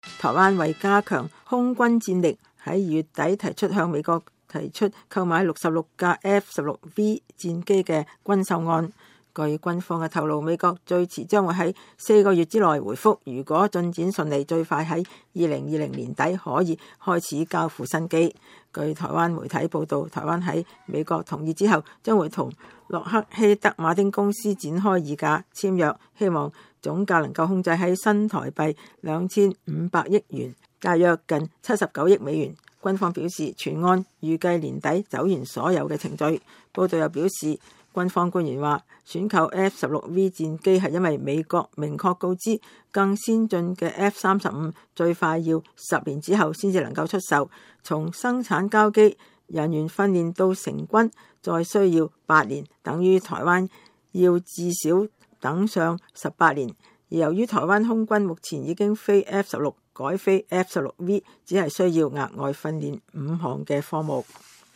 台灣為加強空軍戰力，喺2月底提出向美國提出購買66架 F-16V 戰機嘅軍售案。據軍方嘅透露，美國最遲將會喺4個月之內回覆，如果進展順利，最快喺2020年底可以開始交付新機。據台灣媒體報道，台灣喺美國同意之後，將會同洛克希德馬丁公司展開議價簽約，希望總價能夠控制喺新台幣2500億元，大約近79億美元。軍方表示，全案預計年底走完所有嘅程序。報道又表示，軍方官員話，選購 F-16V 戰機係因為美國明確告知，更先進嘅 F-35最快要10年之後先至能夠出售，從生產交機、人員訓練到成軍，再需要8年，等於台灣要至少等上18年。而由於台灣空軍目前已經飛 F-16改飛 F-16V， 只係需要額外訓練5項嘅科目。